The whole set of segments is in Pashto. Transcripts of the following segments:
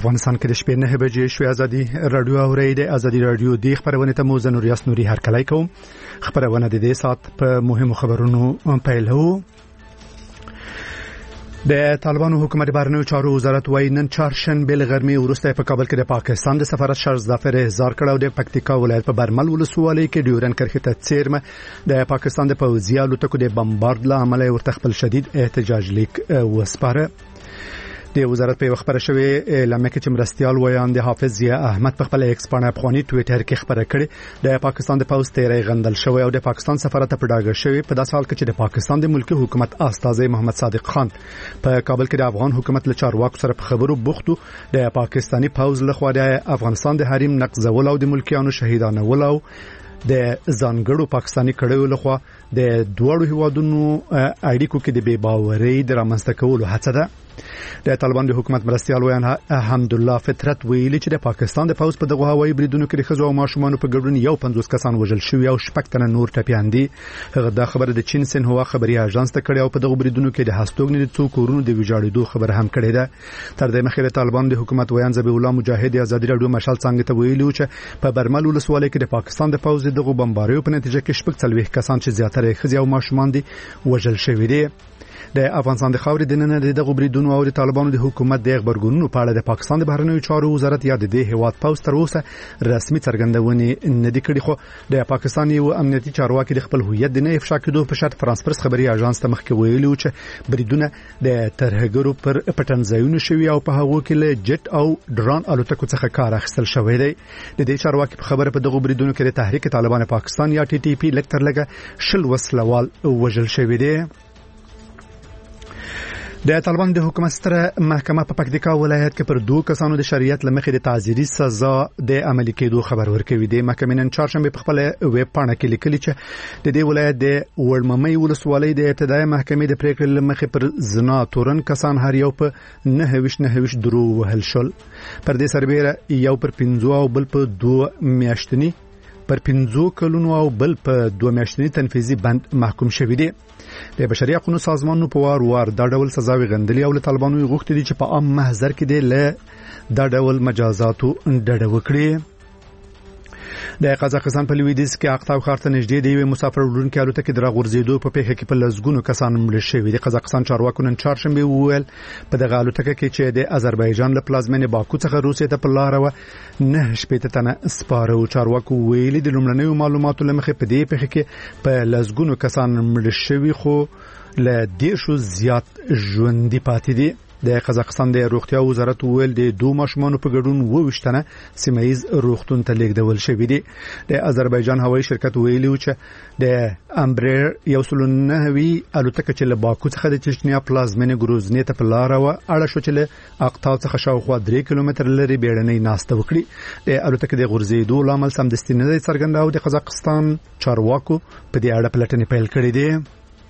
افغانستان کې د شپې 9 بجې شوې ازادي رادیو اورېده. ازادي رادیو د خبرونه ته مو زنور یاسنوري هرکلی کوم. خبرونه د دې سات په مهمو خبرونو پیلو. د طالبانو حکومت بهرنیو چارو وزارت وايي نن چهارشنبه له غرمې وروسته په کابل کې د پاکستان د سفارت شهزادفر احضار کړ او د پکتیکا ولایت په برمل ولسوالۍ کې ډیورن کرښې ته څیرمه د پاکستان د پوځي الوتکو د بمبارد له امله ورته خپل شدید احتجاج لیک وسپاره. د وزارت په خبره شوې اعلان کې چې مرستيال ویان د حافظ ضیا احمد په خپل ایکس باندې افغاني ټوئیټر کې خبره کړې د پاکستان د پوځ تیرې غندل شوی او د پاکستان سفارت په ډاګه شوی په داسې حال کې چې د پاکستان د ملکی حکومت استاذ محمد صادق خان په کابل کې د افغان حکومت له چارواکو سره په خبرو بوختو د پاکستاني پوځ لخوا د افغانستان د حریم نقضول او د ملکیانو شهیدانه ولو د ځانګړو پاکستاني کډوالو لخوا د دوړو هیوادونو اړیکو کې د بې باورۍ د رامنځته کولو هڅه ده. د طالبان د حکومت مرستيال ویان حمدالله فطرت ویلي چې د پاکستان د پوځ په دغه هوایي بریدونو کې د ښځو او ماشومانو په ګډون 50 کسان وژل شوي او 6 تنه نور ټپيان دي. هغه دا خبره د چین سنهوا خبري اژانس ته کړې او په دغه بریدونو کې د هستوګنې د څو کورونو د ویجاړېدو خبر هم کړې ده. تر دې مخکې طالبان د حکومت ویان ذبیح الله مجاهد ازادي رادیو مشال څنګه ته ویلي چې په برمل ولسوالۍ کې د پاکستان د پوځ دغه بمباریو په نتیجه کې 40 کسان چې زیاتره ښځې او ماشومان دي وژل شوي دي. د افغانستان د خاورې د نن د دغه بریدونو او د طالبانو د حکومت د خبرګونونو په اړه د پاکستان د بهرنیو چارو وزارت یا د هیواد پوز تر اوسه رسمي څرګندونې نه دي کړې. خو د پاکستان یو امنیتي چارواکي د خپل هویت د نه افشا کېدو په شرط فرانس پرس خبري اژانس ته مخکې ویلي چې بریدونه د ترهګرو پر پټنځایونو شوي او په هغو کې له جټ او ډرون الوتکو څخه کار اخیستل شوی دی. د دې چارواکي په خبره په دغه بریدونو کې د تحریک طالبان پاکستان یا ټي ټي پی لکتر لګه شل وسلوال وژل شوی دی. د طالبان د حکومت ستره محکمه په پکتیکا ولایت کې پر 2 کسانو د شریعت لمخې د تعزیري سزا د عملي کېدو خبر ورکوي. د محکمې نن چهارشنبه په خپل ویب پاڼه کې لیکلي چې د دې ولایت د وړممۍ ولسوالۍ د ابتدایي محکمې د پریکړې لمخې پر زنا تورن کسان هر یو په 9 درو وهل شول. پر دې سربېره یو پر 15 او بل په 2 میاشتنی پر 15 کلونو او بل په 2 میاشتنی تنفیذي بند محکوم شوی دی. د بشري حقوقو سازمانونو په وار دا ډول سزاوي غندلي او له طالبانو غوښتي دي چې په عام محضر کې د له دا ډول مجازاتو ډډه وکړي. د قزاقستان په لویدیځ کې اقتاو ښار ته نږدې دی مسافر وړونکي الوتکې د راغورځېدو په پیښه کې په لزګونو کسان مړه شوي دي. قزاقستان چارواکو نن چهارشنبه وویل په دغه الوتکه کې چې د آذربایجان له پلازمینې باکو څخه روسیې ته په لار و 9 تنه سپاره. چارواکو ویلي د لومړنیو معلوماتو لمخې په دې پیښه کې په لزګونو کسان مړه شوي خو له 10 زیات ژوندۍ پاتې دي. د قزاقستان د روغتیا وزارت ویل د 2 ماشومانو په ګډون 22 تنه سیمایز روغتون ته لیږدول شوی دي. د آذربایجان هوایي شرکت ویلي چې د امبریر 109 الوتکه چې له باکو څخه د چچنیا پلازمینې ګروزنی ته په لار و اړه شو چې له اقطاع څخه شاوخوا 3 کیلومتر لري بیړنۍ ناسته وکړي. د الوتکې د غورځېدو لامل سمدستي نه دی څرګند او د قزاقستان چارواکو په دې اړه پلټنې پیل کړې دي.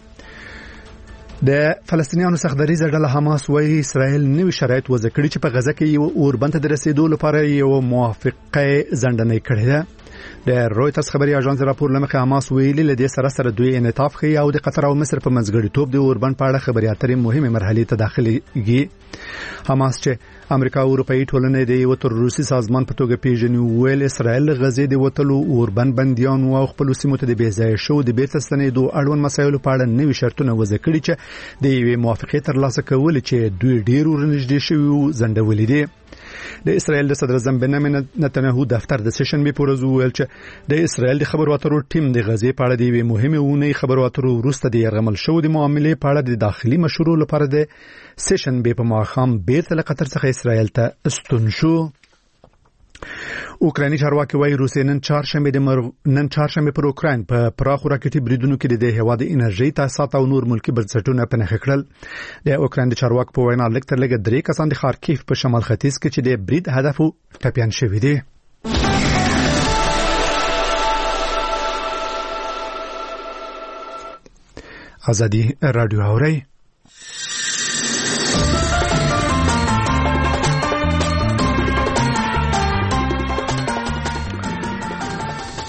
د فلسطینیانو سختدریزه ډله حماس وايي اسرائیل نوي شرایط وضع کړي چې په غزه کې یو اوربند ته رسیدو لپاره یو موافقه ځنډنۍ کړې ده. د رويټرز خبري اژانس راپور لمخې حماس ویلي له دې سره دوی انعطاف کوي او د قطر او مصر په منځګړیتوب د اوربند په اړه خبري اترې مهمه مرحله ته داخليږي. حماس چې امریکا او اروپאי ټولنې د یو تر روسي سازمان په توګه پیژني ویل اسرائیل غزې د وټلو اوربند بنديان او خپل سیمو ته د بیځای شو د بیرته ستنېدو اړوند مسایلو په اړه نوي شرطونه وضع کړي چې د یوې موافقه ترلاسه کول چې دوی ډیر ورنږدې شوي زندولې دي. د اسرائیل د صدر اعظم بنیامین نتنیاهو دفتر د سیشن به پورز ویل چې د اسرائیل د خبرو اترو ټیم د غزې په اړه د یوې مهمه ونې خبرو اترو وروسته د یرغمل شو د معاملې په اړه د داخلي مشورو لپاره د سیشن به په ماښام بیرته له قطر څخه اسرائیل ته استون شو. اوکرایني چارواکي وايي روسیې نن چهارشنبه پر اوکراین په پراخو راکټي بریدونو کې د هیواد انرژي تاسیسات او نور ملکی بنسټونه په نښه کړل. د اوکراین د چارواکو په وینا لکتر لګ 3 کسان د خارکیف په شمال ختیځ کې چې د برید هدف ټپيان شوي دي. ازادي رادیو اوري.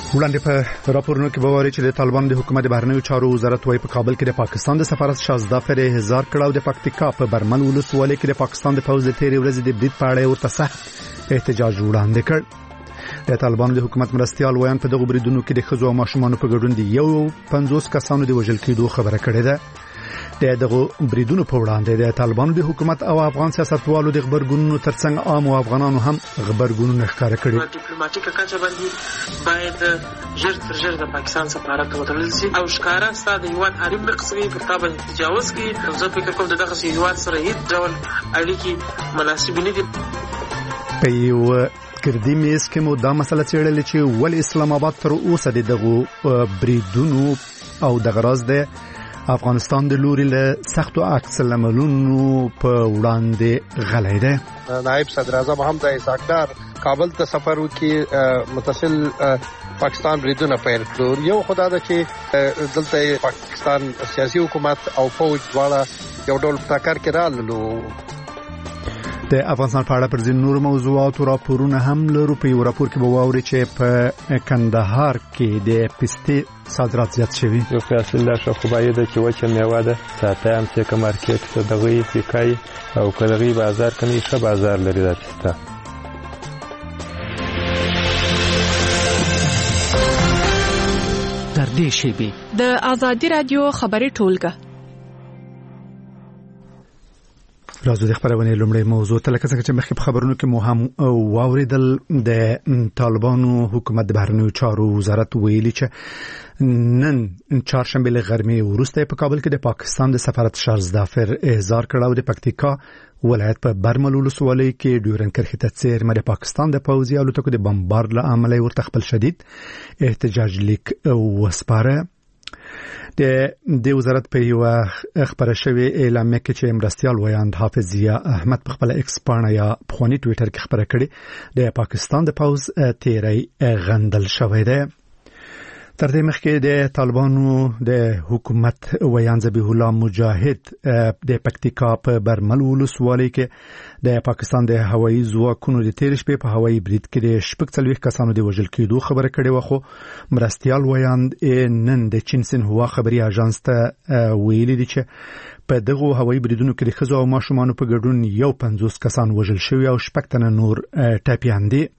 وړاندې په راپورونو کې به وایي چې د طالبانو د حکومت بهرنیو چارو وزارت وايي په کابل کې د پاکستان د سفارت شازده فر هزار کړه او د پکتیکا په برمل ولسوالۍ کې د پاکستان د پوځ د تیرې ورځې د برید په اړه ورته سخت احتجاج وړاندې کړ. د طالبانو د حکومت مرستيال وایي په دغه بریدونو کې د ښځو او ماشومانو په ګډون دي 50 کسانو د وژل کېدو خبره کړې ده. دغه بریدونو په وړاندې د طالبانو د حکومت او افغان سیاستوالو د خبرګونونو ترڅنګ عام او افغانانو هم خبرګونونه ښکاره کړي. ډیپلوماټیکه کچه باندې باید ژر تر ژره د پاکستان سفارت ته وتړل شي او ښکارا ستاسو هیواد حریم نقصوي پر تابع تجاوز کوي. زه فکر کوم دغه هیواد سره هیڅ ډول اړیکې مناسب نه دي. په یو ګردی میز کې مو دا مسله څېړلې چې ول اسلام آباد تر اوسه دغه بریدونو او دغه راز د افغانستان د لوري له سختو عکس العملونو په وړاندې غلی دی. نائب صدر اعظم هم د اسحاقدار کابل ته سفر وکړي متصل پاکستان بریدونه پیل کړو. یو خدای دا چې دلته پاکستان سیاسي حکومت او فوج دواړه یو ډول ټکر کې رالو. د افغانستان په اړه پر ځینو نور موضوعاتو راپورونه هم لرو. په یو راپور کې به واوري چې په کندهار کې د پستې صادرات زیات شوي. یو اصل لا شو خدای د چې وچه میوه ده ساته هم چې مارکیټ ته دغه فکای او کلغي بازار کني ښه بازار لري دا پسته. تر دې شی د آزادی رادیو خبري ټولګه راځو د خبرونه لومړی موضوع ته لکه څنګه چې مخکې په خبرونو کې مو هم واوریدل د طالبانو حکومت د بهرنیو چارو وزارت ویلي چې نن چهارشنبه له غرمې وروسته په کابل کې د پاکستان د سفارت شازده فر احضار کړه او د پکتیکا ولایت په برمل ولسوالۍ کې ډیورن کرښې ته څیرمه د پاکستان د پوځي الوتکو د بمبار له امله ورته خپل شدید احتجاج لیک وسپاره. د وزارت په یو خبره شوی اعلامیه کې چې مرستيال ویاند حافظ ضیا احمد په خپل ایکس پاڼه یا پخوانی ټوئیټر کې خبره کړې د پاکستان د پوز تیری غندل شوی دی. تر دې مخکې د طالبانو د حکومت ویان ذبیح الله مجاهد د پکتیکا په برمل ولسوالۍ کې د پاکستان د هوایي ځواکونو د تیر شپې په هوایي برید کې د 40 کسانو د وژل کېدو خبره کړې و. خو مرستيال ویان نن د چین سنهوا خبري اژانس ته ویلي دي چې په دغه هوایي بریدونو کې د ښځو او ماشومانو په ګډون 50 کسان وژل شوي او 6 تنه نور ټپيان دي.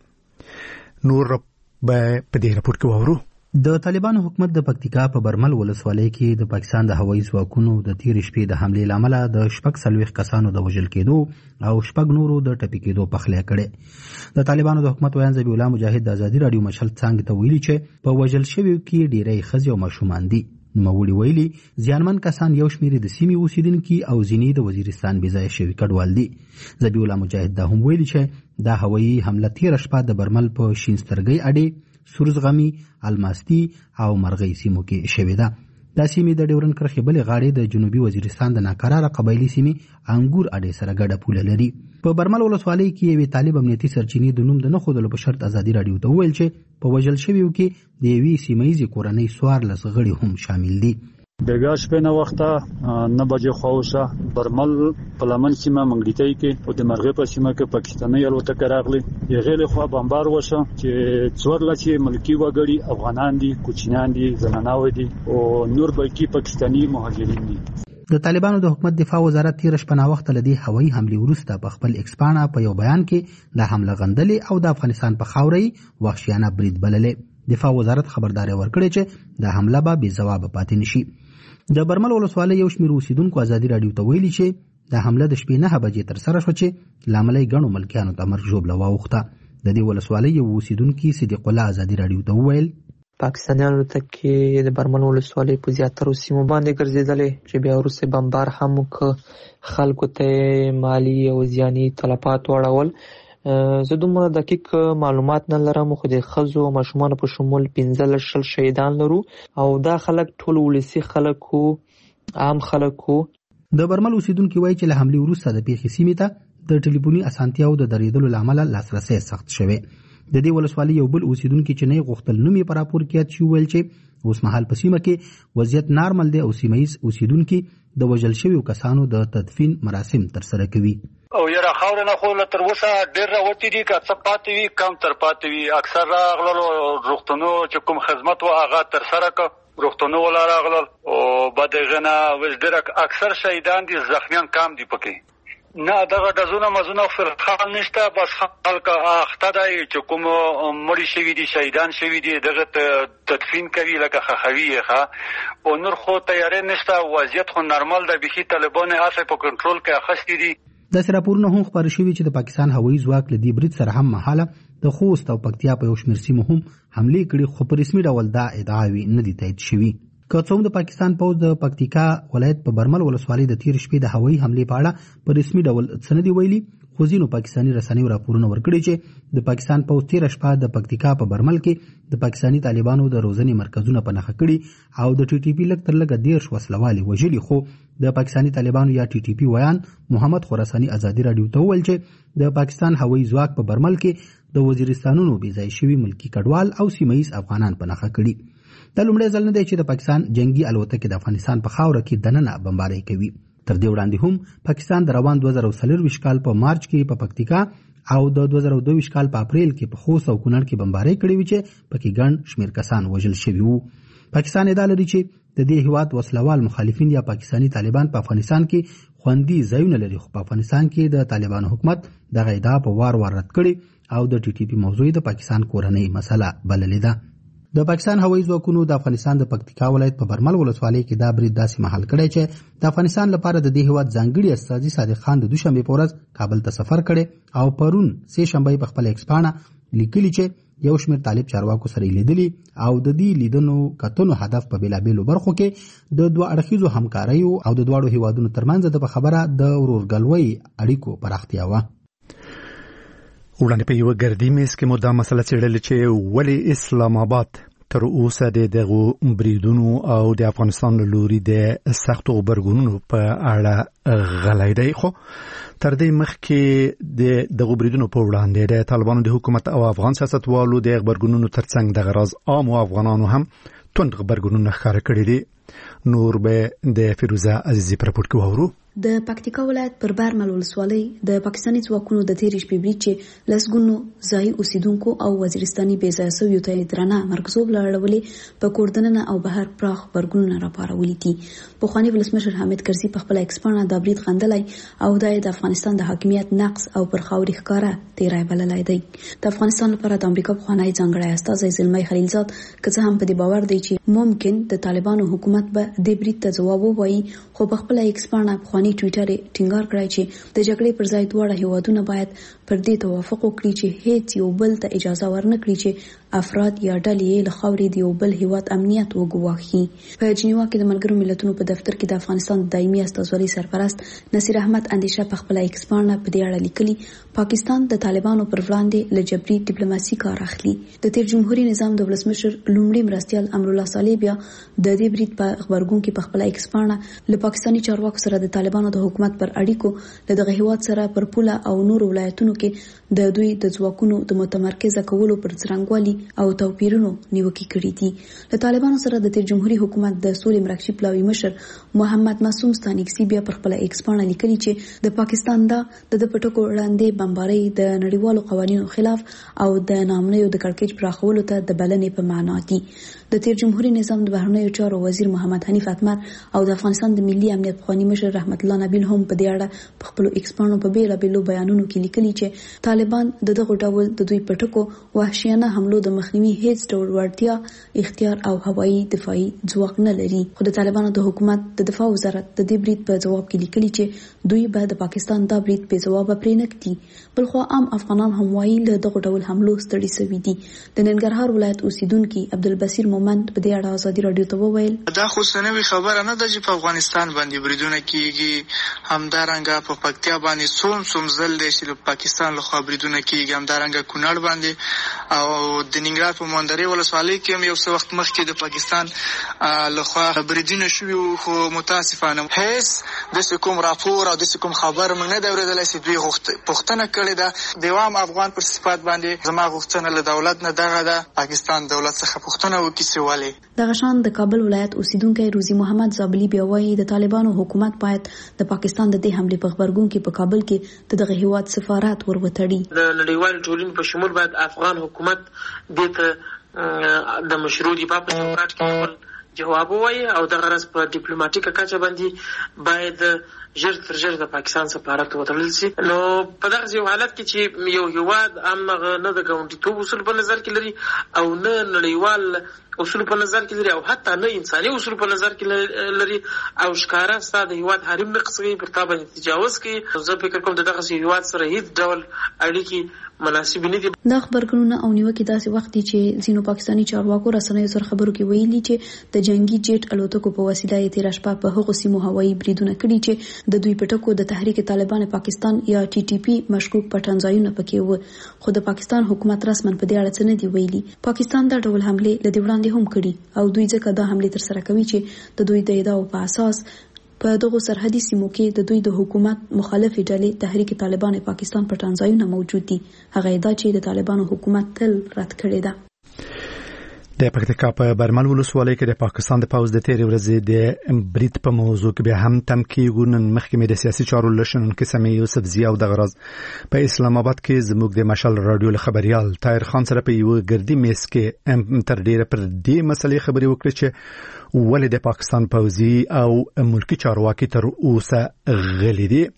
نور به په دې راپور کې وورو. د طالبانو حکومت د پکتیکا په برمل ولسوالۍ کې د پاکستان د هوایي ځواکونو د تیر شپې د حمله لامل د 40 کسانو د وژل کېدو او 6 نورو د ټپي کېدو پخلی کړي. د طالبانو د حکومت ویان ذبیح الله مجاهد د آزادي رادیو مشل څنګه ته ویلي چې په وژل شویو کې ډیری ښځې او ماشومان دي. نوموړي ویلي ځانمن کسان یو شمېر د سیمې اوسیدونکي او ځینې د وزیرستان بېځایه شوي کډوال دي. ذبیح الله مجاهد دا هم ویلي چې دا هوایي حمله تیر شپه د برمل په شینسترګۍ اډې سورزغمی الماستی او مرغۍ سیمو کې شوې ده. دا سیمې د ډیورن کرښې بلې غاړې د جنوبي وزیرستان د ناکراره قبایلي سیمې انګور اډې سره ګډه پوله لري. په برمل ولسوالۍ کې یوې طالب امنیتي سرچینې د نوم د نه ښودلو په شرط آزادي رادیو ته وویل چې په وژل شویو کې د یوې سیمهیزې کورنۍ 14 غړي هم شامل دي. بیګا شپه نه وخته 9 بجې خوښه برمل پلمن سیمه منګړیتای کې او د مرغې په سیمه کې پاکستاني الوتکه راغلی. یغه له خوا بمبار وشو چې 14 ملکی وګړي افغانان دي، کوچنیان دي، زنانه دي او نور بلکی پاکستاني مهاجرین دي. د طالبانو د حکومت دفاع وزارت تیر شپه نا وخت لدی هوایي حمله وروسته په خپل ایکسپانا په یو بیان کې د حمله غندلې او د افغانستان په خاورې وحشیانه برید بللې. دفاع وزارت خبرداري ورکړې چې د حمله به بې ځواب پاتې نشي. د برمل ولسوالۍ یو شمېر اوسیدونکو آزادي رادیو ته ویلي چې د حمله د شپې 9 بجې تر سره شو چې لامل یې ګڼو ملکیانو ته مرګ ژوبله واوښته. د دې ولسوالۍ یو اوسیدونکي صدیق الله آزادي رادیو ته وویل پاکستانیانو ته کې د برمل ولسوالۍ په زیاترو سیمو باندې ګرځېدلې چې بیا وروسته بمبار هم وکړ. خلکو ته مالی او ځاني تلفات واړول. زه دومره دقیق معلومات نه لرم خو د ښځو او ماشومانو په شمول 15 شهیدان لرو او دا خلک ټول ولسي خلک وو، عام خلک وو. د برمل اوسیدونکي وایي چې له حملې وروسته د پیښې سیمې ته د ټلیفوني اسانتیاو د درېدلو له امله لاسرسی سخت شوی. د دې ولسوالۍ یو بل اوسیدونکي چې نه غوښتل نوم یې په راپور کې یاد شي ویل چې اوس مهال په سیمه کې وضعیت نارمل دی او سیمهیز اوسیدونکي د وژل شویو کسانو د تدفین مراسم ترسره کوي. او یره خاور نه خو تر اوسه ډیر راوتی دي که څه پاتې وي کم تر پاتې وي اکثر راغلل روغتونو چې کوم خدمت و هغه تر سره ک روغتونو ولا راغلل او بدغنا ول اکثر شهیدان دي زخمیان کم دي پکې نه دغه دزونه مزونه فرخان نشته بس خلک اخته دی چې کوم مړي شوي دي شهیدان شوي دي دغه تدفین کوي لکه خخوي ښه او نور خو تیاری نشته وضعیت خو نارمل ده بيخي طالبان اسه په کنټرول کې اخستي دي د سراپورونه هم خبر شوی چې د پاکستان هوایي ځواک له دې برید سره هم مهاله د خوست او پکتیا په یو شمېر سیمو هم حمله کړي خو په رسمي ډول دا ادعاوي نه دي تایید شوي که څوم د پاکستان پوز د پکتیکا ولایت په برمل ولسوالۍ د تیر شپې د هوایي حمله په اړه په رسمي ډول سندي ویلي خو ځینو پاکستاني رسنیو راپورونه ورکړي چې د پاکستان پوز تیر شپه د پکتیکا په برمل کې د پاکستاني طالبانو د روزنې مرکزونه په نښه کړي او د ټي ټي پی لږ تر لږه 13 وسلوالي وژلي خو د پاکستاني طالبانو یا ټي ټي پی ویان محمد خراساني ازادي رادیو ته وویل چې د پاکستان هوایي ځواک په برمل کې د وزیرستانونو بې ځای شوي ملکی کډوال او سیمه‌ایز افغانان په نښه کړي د لومړي ځل نه دی چې د پاکستان جنگي الوتکې د افغانستان په خاوره کې دننه بمباري کوي تر دې وړاندې هم پاکستان د روان 2024 کال په مارچ کې په پکتیکا او د 2022 کال په اپریل کې په خوست او کونړ کې بمباري کړې وي چې پکې ګڼ شمېر کسان وژل شوي وو پاکستان ادعا لري چې د دې هیواد وسلوال مخالفین یا پاکستاني طالبان په افغانستان کې خوندي ځایونه لري خو په افغانستان کې د طالبانو حکومت دغه ادعا په وار رد کړي او د ټي ټي پی موضوع د پاکستان کورنۍ مسله بللې ده د پاکستان هوایي ځواکونو د افغانستان د پکتیکا ولایت په برمل ولسوالۍ کې دا برید داسې مهال کړی چې د افغانستان لپاره د دې هیواد ځانګړي استازي صادق خان د دوشنبه په ورځ کابل ته سفر کړي او پرون سه شنبه په خپل ایکسپانه لیکلي چې یو شمېر طالب چارواکو سره لیدلي او د دې لیدنو کتنو هدف په بیلابېلو برخو کې د دوه اړخیزو همکاریو او د دواړو هیوادونو ترمنځ د خبره د ورورګلوۍ اړیکو پراختیا و وړاندې په یو ګردی میز کې مو دا مسله څېړلې چې ولې اسلام آباد تر اوسه د دغو بریدونو او د افغانستان له لوري د سختو غبرګونونو په اړه غلی دی خو تر دې مخکې د دغو بریدونو په وړاندې د طالبانو د حکومت او افغان سیاستوالو د غبرګونونو ترڅنګ د غرض عام او افغانانو هم توند غبرګونونه ښکاره کړي دي نور به د فیروزه عزیزي په راپور کې واورو د پکتیکا ولایت پر برمل ولسوالۍ د پاکستاني ځواکونو د تیر شپې برید چې لسګونو ځای اوسیدونکو او وزیرستاني بې ځایه شویو ته درنه مرکزوب لړولې په کوردننه او بهر پراخ غبرګونونه راپارولي دي پخوانی ولسمشر حامد کرزي په خپل ایکسپانه د برید غندلی او د افغانستان د حاکمیت نقص او پر خاوري ښکارا تیرای بللی دی د افغانستان لپاره د امریکا پخوانی ځانګړی استازی زلمی خلیلزاد که څه هم په دې باور دی چې ممکن د طالبانو حکومت به د برید ته ځواب ووایي خو په خپل ایکسپانه پخوانی ټویټر ټینګار کړی چې د جګړې پر ځای دواړه هیوادونه باید پر دې توافق وکړي چې هیڅ یو بل ته اجازه ورنکړي چې افراد یا ډلې له خاورې د یو بل هیواد امنیت وګواښي په جنیوا کې د ملګرو ملتونو په دفتر کې د افغانستان دایمي استازولۍ سرپرست نصیر احمد اندیشه په خپل ایکسپانه په دې اړه لیکلي پاکستان د طالبانو پر وړاندې له جبري ډیپلوماسي کار اخلي د تیر جمهوریت نظام د ولسمشر لومړي مرستیال امرالله صالح بیا د دې برید په خبرګون کې په خپل ایکسپانه له پاکستاني چارواکو سره د طالبانو د حکومت پر اړیکو د دغه هیواد سره پر پوله او نور ولایتونو کې د دوی د ځواکونو د متمرکزه کولو پر څرنګوالي او توپیرونو نیوکې کړې دي د طالبانو سره د تیر جمهوریت حکومت د سولې مرکزي پلاوي مشر محمد معصوم ستانکسي بیا پر خپل ایکسپانه لیکلي چې د پاکستان د پټکو وړاندې بمباري د نړیوالو قوانینو خلاف او د نامنیو د کړکېچ پراخولو ته د بلنې په معنا دي د تیر جمهوریت نظام د بهرنیو چارو وزیر محمد حنیف اتمر او د افغانستان د ملي امنیت پخوانی مشر رحمت الله نبیل هم په دې اړه په خپل ایکسپانو په بیلابېلو بیانونو کې لیکلي چې طالبان دغه ډول د دوی پټکو وحشیانه حملو د مخنیوي هیڅ ډول وړتیا اختیار او هوایي دفاعي ځواک نه لري خو د طالبانو د حکومت د دفاع وزارت د دې برید په جواب کې لیکلي چې دوی به د پاکستان د برید په جواب پرې نه کړي بلخو عام افغانان هم وایي له دغه ډول حملو ستړي شوي دي د ننګرهار ولایت اوسیدونکو عبدالبصیر مومند په دې اړه ازادي رادیو ته وویل دا خو سنوي خبره نه ده چې په افغانستان باندې بریدونه کیږي همدارنګه په پکتیا باندې څوم ځل دی چې پاکستان له خوا بریدونه کیږي همدارنګه کونړ باندې او د ننګرهار په مندري ولسوالۍ کې هم یو څه وخت مخکې د پاکستان له خوا بریدونه شوي خو متاسفانه هیڅ د کوم راپور او د کوم خبر موږ نه دی اورېدلی چې دوی پوښتنه کړې ده د عام افغان پر صفات باندې زما غوښتنه له دولت نه دغه ده پاکستان دولت څخه پوښتنه وکړي نشي والي. د غشان د کابل ولایت اوسیدونکو روزي محمد زابلی بیا وایي د طالبانو حکومت باید د پاکستان د دې حمله په خبرګون کې په کابل کې د دغه هیواد سفارت ورغوتړي. د نړیوال ټولنې په شمول باید افغان حکومت د مشروع دفاع په چوکاټ کې خپل جواب وایي او د غرض په ډیپلوماټیکه کچه باندې باید ژر تر ژره د پاکستان سفارت وتړل شي. نو په دغه یو حالت کې چې یو هیواد امغه نه د ګاونډیتوب اصول په نظر کې لري او نه نړیوال اصول په نظر کې لري او حتی نه انساني اصول په نظر کې لري او ښکارا ستاسو د هیواد حریم نقصوي پر تا باندې تجاوز کوي. زه فکر کوم دغه هیواد سره هیڅ ډول اړیکې مناسب نه دي. د خبرګونونو او نیوکې داسې وخت دي چې ځینو پاکستاني چارواکو رسنیو سره خبرو کې ویلي چې د جنگي جیټ الوتکو په وسیله یې تیر شپه په هغو سیمو هوایي بریدونه کړي چې د دوی په ټکو د تحریک طالبان پاکستان یا ټي ټي پی مشکوک پټن ځایونه پکې و، خو د پاکستان حکومت رسمن په دې اړه څه نه دی ویلي. پاکستان دا ډول حمله لدې وړاندې هم کړي او دوی ځکه دا حمله تر سره کوي چې د دوی د ادعاو په اساس په دغه سرحدي سیمو کې د دوی د حکومت مخالفې ډلې تحریک طالبان پاکستان پټن ځایونه موجود دي. هغه ادعا چې د طالبانو حکومت تل رد کړې ده. د پکتیکا په برمل ولسوالۍ کې د پاکستان د پوز د تیرې ورځې د برید په موضوع کې به هم تم کېږي. نن مخکې د سیاسي چارو لشنونکي سمیع یوسف زی او د غرض په اسلام آباد کې زموږ د مشال رادیو خبريال طاهر خان سره په یو ګردي میز کې تر ډیره پر دې مسلې خبرې وکړي چې ولې د پاکستان پوزي او ملکی چارواکي تر اوسه غلي دي.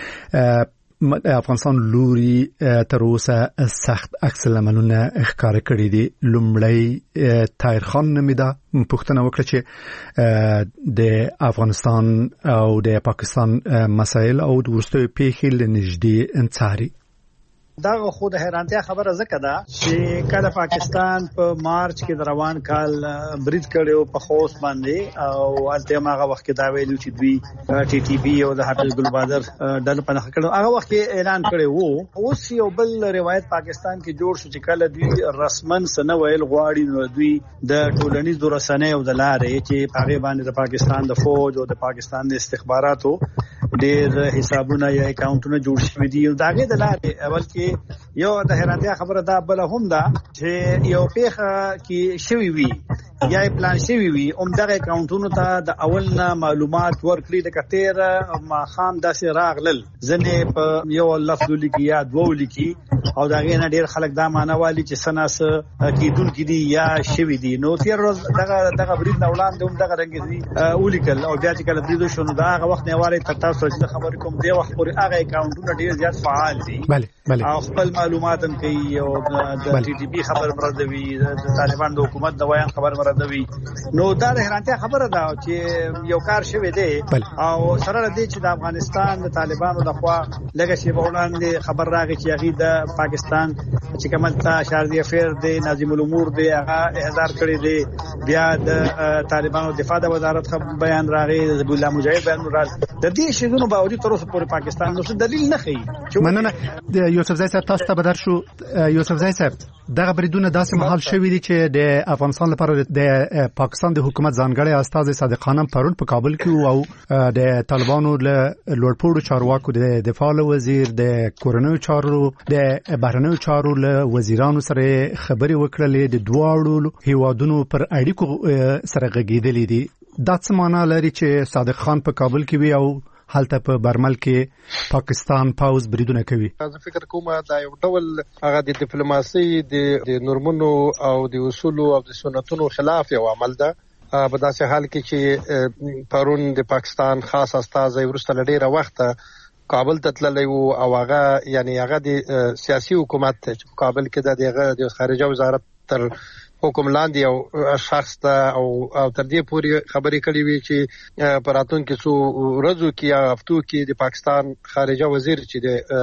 افغانستان لوري تر اوسه سخت عکس العملونه ښکار کړي دي. لومړی طاهر خان نمیدا پوښتنه وکړه چې د افغانستان او د پاکستان مسایل او د ورستیو پیښې لنږدې انڅاري. دا خو د حیرانتیا خبره زکه ده چې کله پاکستان په مارچ کې د روان کال برید کړو په خوست باندې او الته هغه وخت کې دا ویلو چې دوی ټي ټي پی او د حافظ ګلبادر ډله په نخښه کړو. هغه وخت کې اعلان کړی وو. اوس یو بل روایت پاکستان کې جوړ شو چې کله دوی رسمن سن ویل غواړي نو دوی د ټولنیزو رسنیو د لارې چې هغه باندې د پاکستان د فوج او د پاکستان د استخباراتو ډېر حسابونه یا اکاونټونه جوړ شوي دي. دا غي د لارې اول کې یو د حیرانتیا خبره دا بل هم ده چې یو پیخه کې شوی وي یا پلان شوی وي دغه اکاونټونو ته د اولنا معلومات ورکړي د کتیر ما خام داسې راغلل ځنه په یو لفظ لیکي یا دوه لیکي او دا غي نه ډیر خلک دا معنی والی چې سناس کیدون کې دي یا شوی دي. نو تیر ورځ دغه برید نه وړاندې هم دغه رنګ دي ولیکل او بیا چې کله برید شونه دا هغه وخت نه واره تر تاسو چې خبر کوم دی وخت پورې هغه اکاونټونه ډیر زیات فعال دي. بله او خپل معلومات هم کوي او د ټي ټي پی خبر مردوي د طالبان د حکومت د ویان خبر مردوي. نو دا د حیرانتیا خبره ده چې یو کار شوی دی او سره د دې چې د افغانستان د طالبانو د خوا لږه شی وړاندې خبر راغی چې هغه د پاکستان چې کمال تا شاردي افیر دی ناظم الامور دی هغه احضار کړی دی. بیا د طالبانو دفاع د وزارت بیان راغی د ابوالله مجاهد بیان راغی. د دې شیونو باوجود تر اوسه پورې پاکستان نو څه دلیل نه ښیي. مننه یوسف زای صاحب تاسو ته بدر شو. یوسف زای صاحب دغه بریدونه داسې مهال شوي دي چې د افغانستان لپاره د پاکستان د حکومت ځانګړی استازی صادق خانم پرون په کابل کې او د طالبانو له لوړپوړو چارواکو د دفاع وزیر د کورنیو چارو د بهرنیو چارو له وزیرانو سره خبرې وکړلې د دواړو هیوادونو پر اړیکو سره غږیدلې دي. دا څه معنا لري چې صادق خان په کابل کې وي او حالته په برمل کې پاکستان پاوز بریدونه کوي؟ زه فکر کوم دا یو ډول هغه د ډیپلوماسي د نورمونو او د اصولو او د سنتونو خلاف یو عمل ده. په داسې حال کې چې پرون د پاکستان خاص استازی ورسته ډیره وخت کابل ته تللی وو او هغه یعنی هغه د سیاسي حکومت چې کابل کې د خارجه وزارت تر حکم لاندې او شخص ته او تر دې پورې خبرې کړې وي چې په راتلونکو څو ورځو کې یا هفتو کې د پاکستان خارجه وزیر چې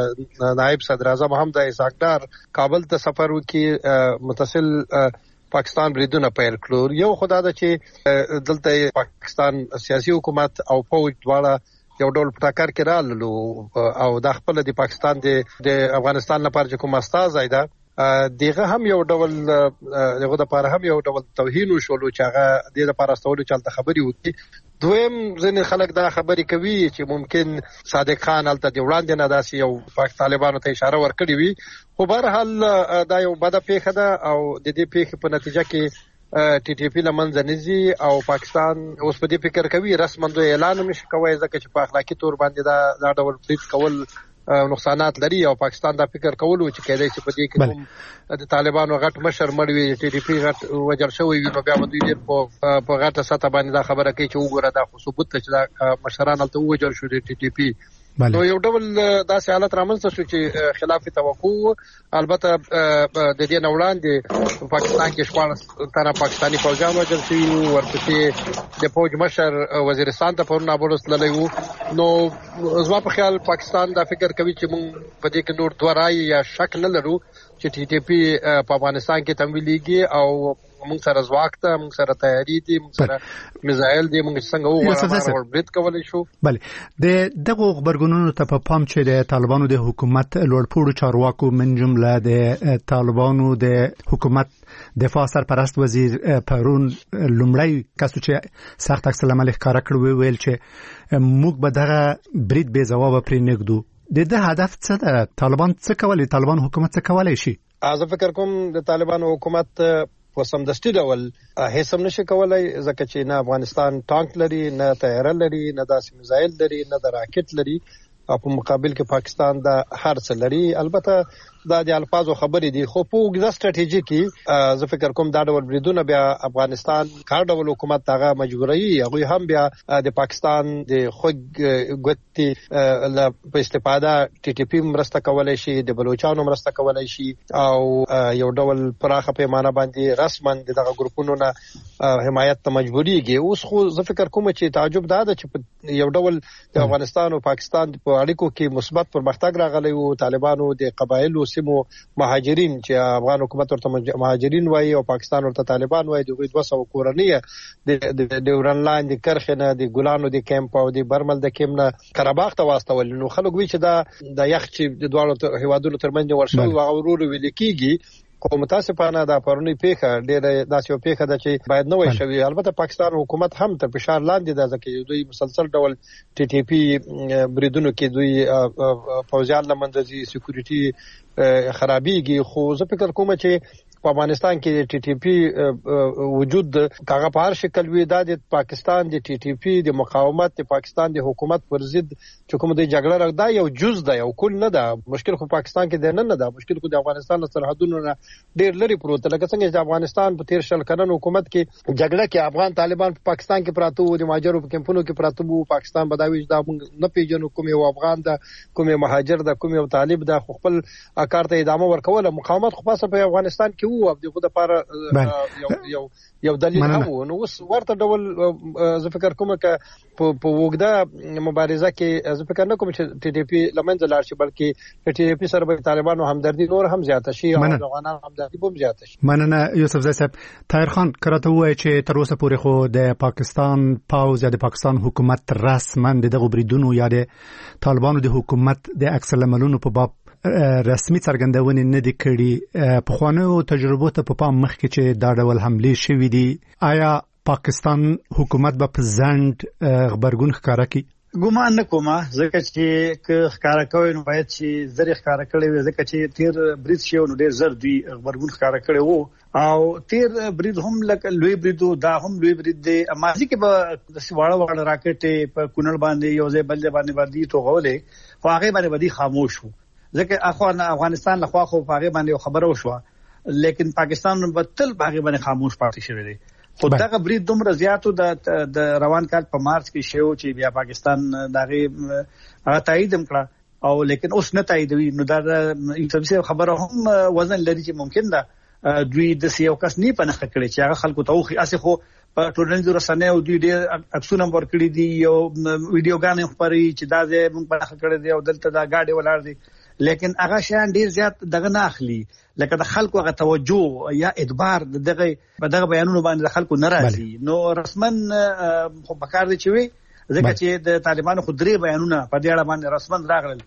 د نائب صدر اعظم حمزه اسحاق ډار کابل ته سفر وکړي متصل پاکستان بریدونه پیل کړو. یو خدای دا چې دلته پاکستان سیاسي حکومت او فوج دواړه یو ډول ټاکر کې رالو او د خپل د پاکستان د افغانستان لپاره چې کوم استازی ده دغه هم یو ډول دغه د لپاره هم یو ډول توهین وشولو چې هغه د لپاره استولو چلته خبري وکړي. دویم ځینې خلک دا خبرې کوي چې ممکن صادق خان الته د وړاندې نه داسې یو پاک طالبانو ته اشاره ورکړي وي. خو بهرحال دا یو بده پیښه ده او د دې پیښې په نتیجه کې ټي ټي پی لمنځه نزي او پاکستان اوس په دې فکر کوي رسماً دوی اعلان نشي کوي ځکه چې په اخلاقی تور باندې دا ډول برید کول نقصانات لري او پاکستان دا فکر کولو چې کېدای شي په دې کې د طالبانو غټ مشر مړ وي ټي ټي پی غټ وجل شوی وي نو بیا دوی ډېر په غټه سطح باندې دا خبره کوي چې وګوره دا خو ثبوت ته چې دا مشران هلته ووجل شو د ټي ټي پی نو یو ډول داسې حالت رامنځته شو چې خلاف توقع البته د دې نه وړاندې پاکستان کې 14 تنه پاکستاني فوجیان وژل شوي وو ورپسې د فوج مشر وزیرستان ته پرون نابلد تللی وو نو زما په خیال پاکستان دا فکر کوي چې موږ په دې کې نور دوه رایې یا شک نه لرو چې ټي ټي پی په افغانستان کې تمویلېږي او موږ سره ځواک ته موږ سره تیاری دي موږ سره میزایل دي موږ څنګه وغواړو برید کولی شو. بله د دغه خبرګونونو ته په پام چې د طالبانو د حکومت لوړپوړو چارواکو من جمله د طالبانو د حکومت دفاع سرپرست وزیر پرون لومړی کس چې سخت عکس العمل ښکاره کړ ویل چې موږ به دغه برید بې ځوابه پرې نږدو د ده هدف څه ده؟ طالبان څه کولی؟ طالبان حکومت څه کولی شي؟ زه فکر کوم د طالبانو حکومت په سمدستي ډول هیڅ هم نشي کولای ځکه چې نه افغانستان ټانک لري نه طیاره لري نه داسې میزایل لري نه د راکټ لري او په مقابل کې پاکستان د هر څه لري. البته دا د الفاظو خبرې دي خو په اوږده ستراتیژي کې زه فکر کوم دا ډول بریدونه بیا افغانستان کار ډول حکومت هغه مجبوروي هغه هم بیا د پاکستان د خوږ ګوتې په استفاده ټي ټي پی مرسته کولای شي د بلوچستان مرسته کولای شي او یو ډول پراخه پیمانه باندې رسماً دغه ګروپونو نه حمایت ته مجبوريږي. اوس خو زه فکر کوم چې تعجب دا ده چې یو ډول د افغانستان او پاکستان په اړیکو کې مثبت پرمختګ راغلی او طالبانو د قبایلو سیمو مهاجرین چې افغان حکومت ورته مهاجرین وایي او پاکستان ورته طالبان وایي دوی 200 کورنۍ د ورن لاندې کرخه نه د ګلانو د کیمپ او د برمل د کیمپ نه قرهباغ ته واستول نو خلک وی چې د یخ چې د دوه هیوادونو ترمنځ ورشو او ورور ویل کیږي کوم متاسفانه دا پرونی پیخه ډېر داسې پیخه ده چې باید نه وي شوی. البته پاکستان حکومت هم تر فشار لاندې ده ځکه دوی مسلسل ډول ټي ټي پی بریدونو کې دوی فوجیان لمنځي سکیورټي خرابېږي خو زه فکر کوم چې په افغانستان کې ټي ټي پی وجود کاغه په هر شکل وي د پاکستان د ټي ټي پی د مقاومت د پاکستان د حکومت پر ضد چې کوم د جګړه راغدا یو جز ده یو کل نه ده. مشکل خو پاکستان کې نه ده مشکل خو د افغانستان سرحدونو نه ډېر لري پروت لکه څنګه چې افغانستان په 13 کلن حکومت کې جګړه کې افغان طالبان په پاکستان کې پراته وو د مهاجرو په کمپونو کې پراته وو پاکستان بداوي دا نه پیژنو کوم یو افغان ده کوم یو مهاجر ده کوم یو طالب ده خپل کار ته ادامه ورکوله مقاومت خو په افغانستان کې وو او دغه لپاره یو دلیل هم نو اوس ورته ډول زه فکر کوم چې په وګړه مبارزه کې زه فکر نه کوم چې ټي ټي پی لمنځه لاړ شي بلکې ټي ټي پی سره به طالبانو همدردي نور هم زیاته شي او افغانانو همدردي هم زیاته شي. مننه یوسف زئی صاحب. طاهر خان کراته وایي چې تر اوسه پورې خو د پاکستان پاوز یا د پاکستان حکومت رسماً دغه بریدونو یا د طالبانو د حکومت د عکس العملونو په باب رسمي څرګندونې نه دي کړي. په خوانو تجربو ته په پام مخکې چې دا ډول حملې شوې دي آیا پاکستان حکومت به په ځند خبرګون ښکارا کوي؟ ګومان نه کومه ځکه چې ښکارا کوي نو باید چې زری ښکارا کړي وي ځکه چې تیر برید شو نو ډیر زر دی خبرګون ښکارا کړي وو او تیر برید هم لکه لوی بریدو دا هم لوی برید دی ماضی کې به د سواړه راکټ په کونړ باندې یو ځای بل باندې توغولې خو هغه باندې خاموش وو ځکه افغانستان له خوا خو هغه باندې خبره وشوه لیکن پاکستان په تل هغه باندې خاموش پاتې شوی دی. خو دغه برید دومره زیاتو د روان کال په مارچ کې شو چې بیا پاکستان دغه تایید هم کړه او لیکن اوس نه تاییدوي نو دا انټرنیشنل خبره هم وزن لري چې ممکن ده دوی د سیاو کس نه پنځه کړي چې هغه خلکو ته خو اسه خو په ټولنیزو رسنیو دوی ډېر عکسونه ورکړي دي یو ویډیوګانې خبري چې دا زه موږ پنځه کړي دي او دلته دا گاډي ولار دي لیکن هغه شان ډیر زیات دغه نه اخلي لکه د خلکو هغه توجه یا ادبار دغه بیانونو باندې خلکو ناراضي نو رسمن خو بکار دي چې وي ځکه چې د طالبانو خو درې بیانونه په دې اړه باندې رسمن راغلل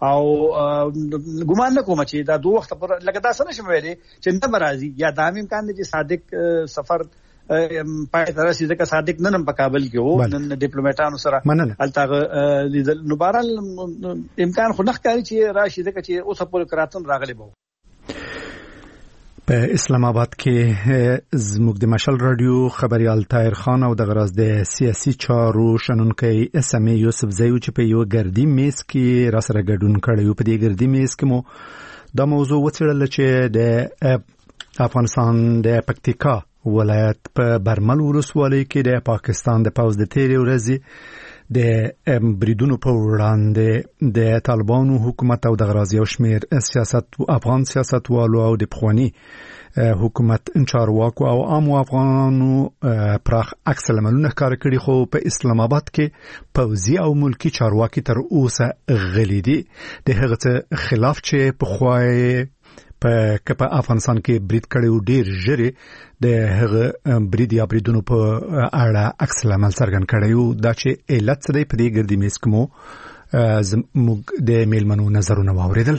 او ګومان نه کوم چې دا دوه وخت پر لکه دا څه نشم ویلي چې نه برازي یا د امکان دي چې صادق سفر پای تر رسیدل که صادق نن په کابل کې وو نن ډیپلوماټانو سره الته لیدل نو بهرال امکان خو نه ښکاري چې راشي ځکه چې اوس په کراتن راغلي بو. په اسلام آباد کې زموږ د مشال رادیو خبريال طاهر خان او د غراز د سیاسي چارو شنونکي اسمه یوسف زیو چې په یو ګردی میز کې را سره ګډون کړی په دې ګردی میز کې مو دا موضوع وڅېړل چې د افغانستان د پکتیکا ولایت په برمل ولسوالۍ کې د پاکستان د پوځ د تیرې ورځې د بریدونو په وړاندې د طالبانو حکومت او د غرازي او شمیر افغان سیاستوالو او د پخوانی حکومت چارواکو او عامو افغانانو پراخ عکس العملونه ښکاره کړي خو په اسلام آباد کې پوځي او ملکی چارواکي تر اوسه غلي دي د هغه خلاف چې په خوای په افغانستان کې برید کړي ډیر ژر د هغه برید یا بریدونو په اړه عکس العمل څرګند کړي دا چې علت څه دی په دې ګردی میز کې مو زموږ د میلمنو نظرونه واوریدل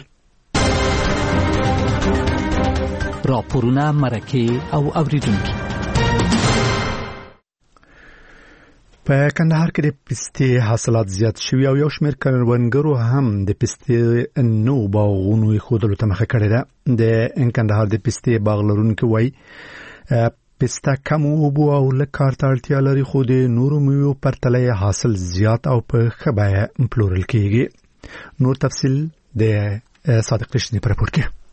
راپورونه مرکه او اوریدونکي په کندهار کې د پستې حاصلات زیات شوي او یو شمېر کروندګرو هم د پستې نو باغونو ایښودلو ته مخه کړې ده د کندهار د پستې باغ لرونکي وایي پسته کم اوبو او لږ کار ته اړتیا لري خو د نورو میوو پرتله حاصل زیات او په ښه بیه پلورل کېږي نور تفصیل د صادق رشدي په راپور کې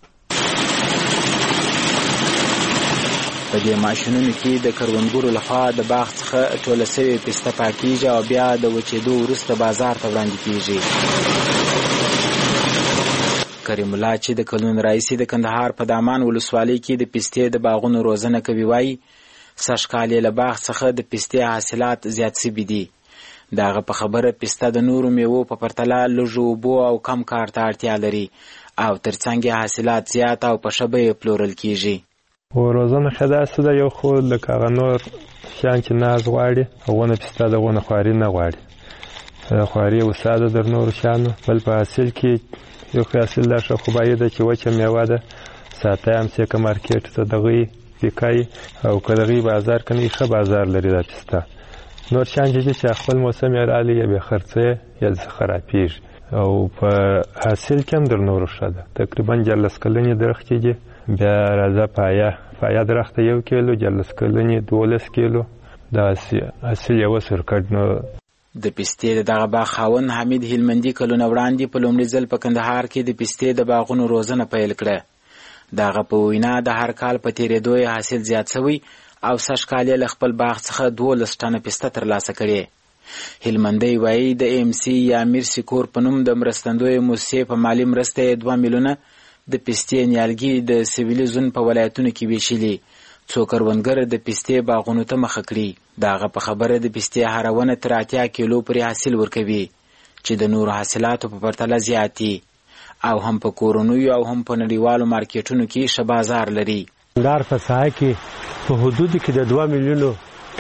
په دې ماشینونو کې د کروندګرو لخوا د باغ څخه ټوله شوې پسته پاکیږي او بیا د وچېدو وروسته بازار ته وړاندې کېږي. کریم الله چې د کلونو راهیسې د کندهار په دامان ولسوالۍ کې د پستې د باغونو روزنه کوي وایي سږکال یې له باغ څخه د پستې حاصلات زیات شوي دي. د هغه په خبره پسته د نورو میوو په پرتله لږ اوبو او کم کار ته اړتیا لري او ترڅنګ یې حاصلات زیات او په ښه بیه پلورل کېږي. روزنه خدا سده یو خو لکه هغه نور شیان چې ناز غواړي هغونه پسته دغونه خواري نه غواړي خواري وساده در نورو شیانو بل په حاصل کې یو حاصل دا ښه خو باید چې وچه میوه ده ساته هم چې که مارکیټ ته دغوی بیکایي او که دغوی بازار کنی ښه بازار لري دا پسته نور شیان چې خپل موسم یې راغلی یا بې خرڅه یا خرابېږي او په حاصل کې هم در نورو ښه ده تقریبا 14 کلنې درخت چې بیا راځه پایه درخت 1 کیلو 14 کلنې 12 کیلو دا حاصل یو سرکټ نو د پستې دغه باغ خاوند حمید هلمندي کلونه وړاندې په لومړي ځل په کندهار کې د پستې د باغونو روزنه پیل کړه. دغه په وینا د هر کال په تیرېدو یې حاصل زیات شوی او سږکال یې له خپل باغ څخه 12 ټنه پسته ترلاسه کړې. هلمندي وایي د MC یا امیر سکور په نوم د مرستندوی موسسې په مالي مرسته 2 میلیونه د پستې نیالګي د سویلي زون په ولایتونو کې ویشلي څو کروندګر د پستې باغونو ته مخه کړي. دغه په خبره د پستې هره ونه تر 80 کیلو پورې حاصل ورکوي چې د نورو حاصلاتو په پرتله زیات دي او هم په کورونیو او هم په نړیوالو مارکیټونو کې ښه بازار لري. کندهار په ساحه کې په حدود کې د 2 میلیونو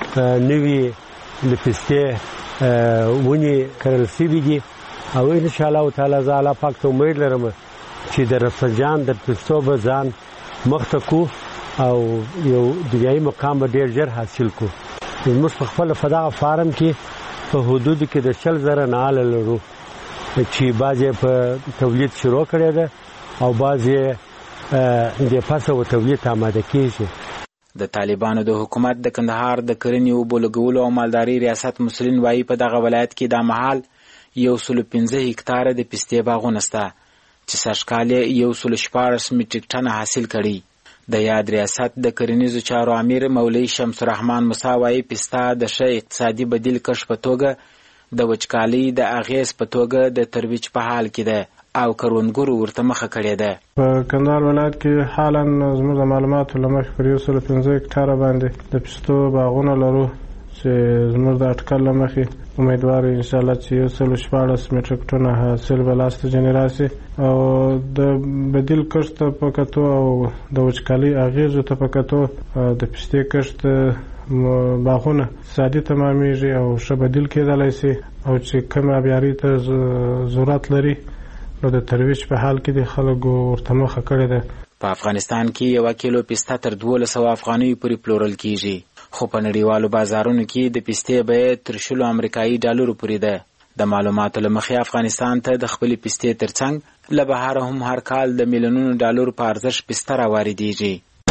نوي د پستې ونې کرل شوي دي او ان شاء الله تعالی زه الله پاک ته امید لرم چې د رفسنجان د پستو به ځان مخته کو او یو دنیایي مقام به ډېر ژر حاصل کو. موږ په خپل فدغه فارم کې په حدود کې د 40,000 ناله لرو چې بعضې په تولید شروع کړی ده او بعضې د پسه و تولید آماده کېږي. د طالبانو د حکومت د کندهار د کرنې اوبو لګولو او مالدارۍ ریاست مسلین وایي په دغه ولایت کې دا مهال 115 هکتاره د پستې باغونه شته چې سږکال یې 114 میټریک ټنه حاصل کړي. د یاد ریاست د کرنیزو چارو امیر مولوي شمس الرحمن موسی وایي پسته د ښه اقتصادي بدیل کښ په توګه د وچکالۍ د اغېز په توګه د ترویج په حال کې ده او کروندګرو ورته مخه کړې ده. په کندهار ولایت کې حالا زموږ د معلوماتو له مخې پر 115 هکتاره باندې د پستو باغونه لرو چې زموږ د اټکل له مخې امیدوار ان شاء الله چې 114 میټریک ټنه حاصل به لاسته ځینې راسي او د بدیل کښت په کتو او د وچکالۍ اغېزو ته په کتو د پستې کښت باغونه اقتصادي تمامیږي او ښه بدیل کېدلی شي او چې کوم آبیاري ته ضرورت لري نو د ترویج په حال کې د خلکو ورته مخه کړې ده. په افغانستان کې 1 کیلو پسته تر 1200 افغانیو پورې پلورل کېږي خو په نړیوالو بازارونو کې د پستې بیه تر 100 امریکایي ډالرو پورې ده. د معلوماتو له مخې افغانستان ته د خپلې پستې ترڅنګ له بهره هم هر کال د میلیونونو ډالرو په ارزښت پسته راواردېږي.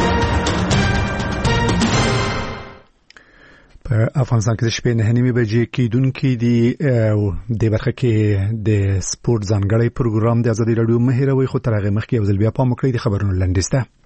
په افغانستان کې د شپې 9:30 بجې کېدونکې دي او د برخه کې د سپورت ځانګړی پروګرام د ازادي رادیو مهیروي خو تر هغه مخکې یو ځل بیا پام وکړئ د خبرونو لنډیسته